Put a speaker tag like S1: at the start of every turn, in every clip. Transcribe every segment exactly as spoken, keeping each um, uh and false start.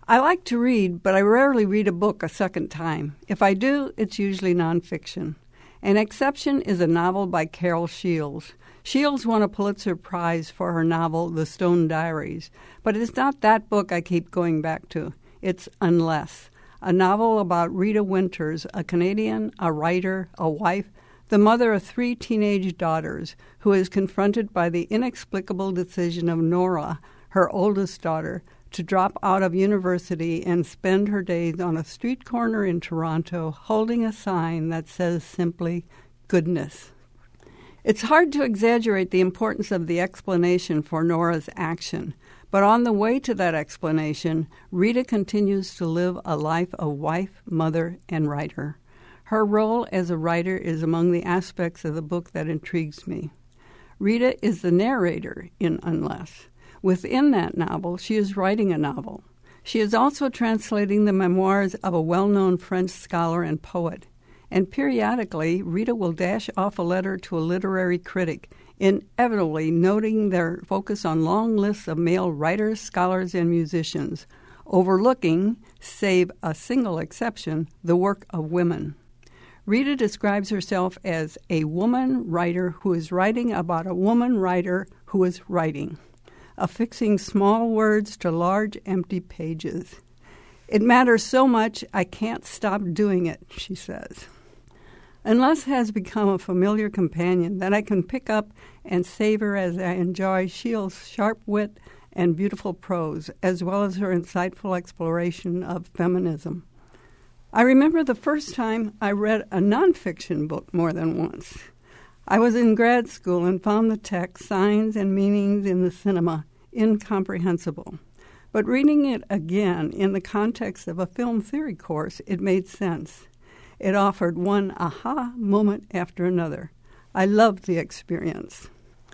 S1: I like to read, but I rarely read a book a second time. If I do, it's usually nonfiction. An exception is a novel by Carol Shields. Shields won a Pulitzer Prize for her novel, The Stone Diaries, but it's not that book I keep going back to. It's Unless, a novel about Rita Winters, a Canadian, a writer, a wife, the mother of three teenage daughters, who is confronted by the inexplicable decision of Nora, her oldest daughter, to drop out of university and spend her days on a street corner in Toronto holding a sign that says simply, goodness. It's hard to exaggerate the importance of the explanation for Nora's action, but on the way to that explanation, Rita continues to live a life of wife, mother, and writer. Her role as a writer is among the aspects of the book that intrigues me. Rita is the narrator in Unless. Within that novel, she is writing a novel. She is also translating the memoirs of a well-known French scholar and poet. And periodically, Rita will dash off a letter to a literary critic, inevitably noting their focus on long lists of male writers, scholars, and musicians, overlooking, save a single exception, the work of women. Rita describes herself as a woman writer who is writing about a woman writer who is writing, affixing small words to large empty pages. It matters so much I can't stop doing it, she says. Unless has become a familiar companion that I can pick up and savor as I enjoy Shields' sharp wit and beautiful prose, as well as her insightful exploration of feminism. I remember the first time I read a nonfiction book more than once. I was in grad school and found the text, signs and meanings in the cinema, incomprehensible. But reading it again in the context of a film theory course, it made sense. It offered one aha moment after another. I loved the experience.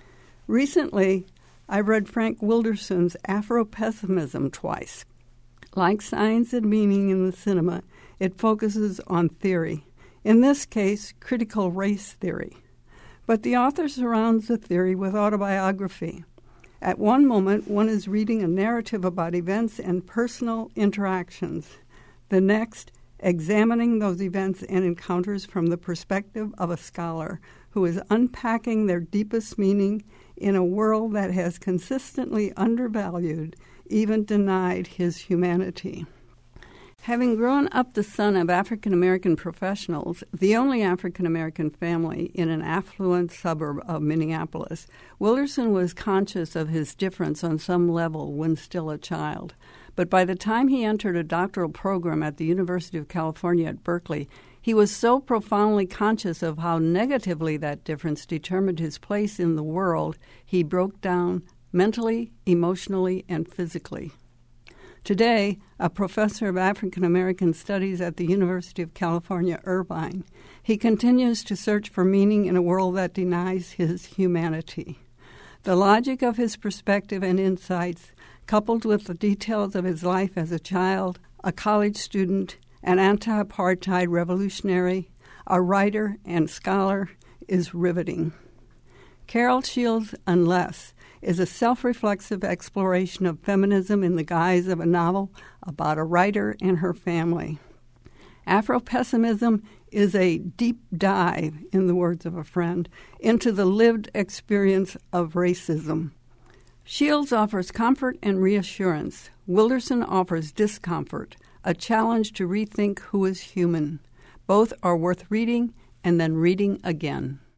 S1: Recently, I read Frank Wilderson's Afro-Pessimism twice. Like Signs and Meaning in the cinema, it focuses on theory, in this case, critical race theory. But the author surrounds the theory with autobiography. At one moment, one is reading a narrative about events and personal interactions. The next, examining those events and encounters from the perspective of a scholar who is unpacking their deepest meaning in a world that has consistently undervalued, even denied his humanity. Having grown up the son of African-American professionals, the only African-American family in an affluent suburb of Minneapolis, Wilderson was conscious of his difference on some level when still a child. But by the time he entered a doctoral program at the University of California at Berkeley, he was so profoundly conscious of how negatively that difference determined his place in the world, he broke down mentally, emotionally, and physically. Today, a professor of African American studies at the University of California, Irvine, he continues to search for meaning in a world that denies his humanity. The logic of his perspective and insights, coupled with the details of his life as a child, a college student, an anti-apartheid revolutionary, a writer and scholar, is riveting. Carol Shields' Unless is a self-reflexive exploration of feminism in the guise of a novel about a writer and her family. Afro-pessimism is a deep dive, in the words of a friend, into the lived experience of racism. Shields offers comfort and reassurance. Wilderson offers discomfort, a challenge to rethink who is human. Both are worth reading and then reading again.